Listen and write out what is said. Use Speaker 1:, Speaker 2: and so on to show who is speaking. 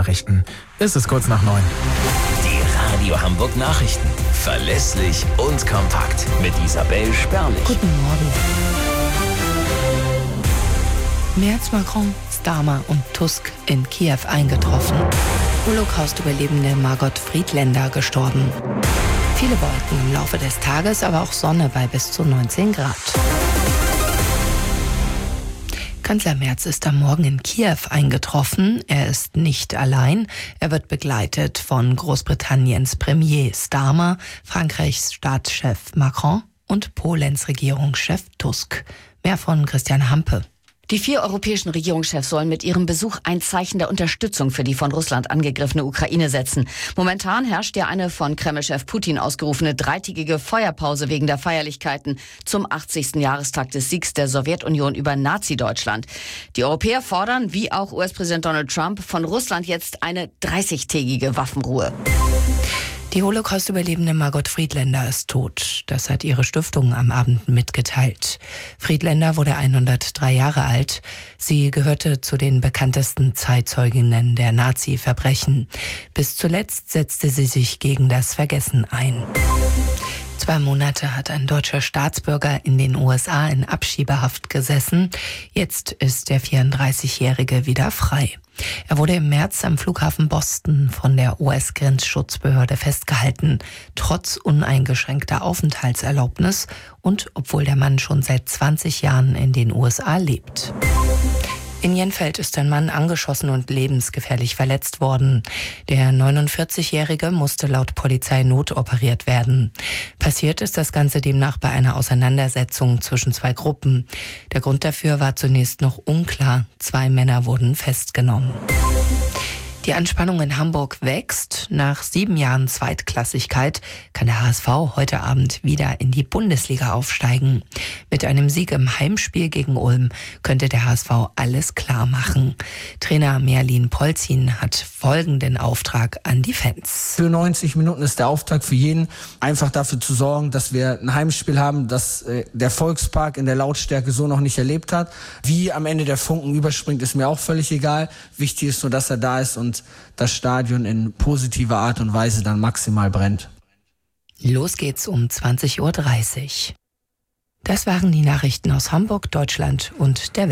Speaker 1: Nachrichten. Es ist kurz nach 9.
Speaker 2: Die Radio Hamburg Nachrichten. Verlässlich und kompakt. Mit Isabel Sperlich.
Speaker 3: Guten Morgen. Merz, Macron, Starmer und Tusk in Kiew eingetroffen. Holocaust-Überlebende Margot Friedländer gestorben. Viele Wolken im Laufe des Tages, aber auch Sonne bei bis zu 19 Grad. Kanzler Merz ist am Morgen in Kiew eingetroffen. Er ist nicht allein. Er wird begleitet von Großbritanniens Premier Starmer, Frankreichs Staatschef Macron und Polens Regierungschef Tusk. Mehr von Christian Hampe.
Speaker 4: Die 4 europäischen Regierungschefs sollen mit ihrem Besuch ein Zeichen der Unterstützung für die von Russland angegriffene Ukraine setzen. Momentan herrscht ja eine von Kreml-Chef Putin ausgerufene 3-tägige Feuerpause wegen der Feierlichkeiten zum 80. Jahrestag des Siegs der Sowjetunion über Nazi-Deutschland. Die Europäer fordern, wie auch US-Präsident Donald Trump, von Russland jetzt eine 30-tägige Waffenruhe.
Speaker 3: Die Holocaust-Überlebende Margot Friedländer ist tot. Das hat ihre Stiftung am Abend mitgeteilt. Friedländer wurde 103 Jahre alt. Sie gehörte zu den bekanntesten Zeitzeuginnen der Nazi-Verbrechen. Bis zuletzt setzte sie sich gegen das Vergessen ein. 2 Monate hat ein deutscher Staatsbürger in den USA in Abschiebehaft gesessen. Jetzt ist der 34-Jährige wieder frei. Er wurde im März am Flughafen Boston von der US-Grenzschutzbehörde festgehalten, trotz uneingeschränkter Aufenthaltserlaubnis und obwohl der Mann schon seit 20 Jahren in den USA lebt. In Jenfeld ist ein Mann angeschossen und lebensgefährlich verletzt worden. Der 49-Jährige musste laut Polizei notoperiert werden. Passiert ist das Ganze demnach bei einer Auseinandersetzung zwischen 2 Gruppen. Der Grund dafür war zunächst noch unklar. 2 Männer wurden festgenommen. Die Anspannung in Hamburg wächst. Nach 7 Jahren Zweitklassigkeit kann der HSV heute Abend wieder in die Bundesliga aufsteigen. Mit einem Sieg im Heimspiel gegen Ulm könnte der HSV alles klar machen. Trainer Merlin Polzin hat folgenden Auftrag an die Fans.
Speaker 5: Für 90 Minuten ist der Auftrag für jeden, einfach dafür zu sorgen, dass wir ein Heimspiel haben, das der Volkspark in der Lautstärke so noch nicht erlebt hat. Wie am Ende der Funken überspringt, ist mir auch völlig egal. Wichtig ist nur, dass er da ist und das Stadion in positiver Art und Weise dann maximal brennt.
Speaker 3: Los geht's um 20:30 Uhr. Das waren die Nachrichten aus Hamburg, Deutschland und der Welt.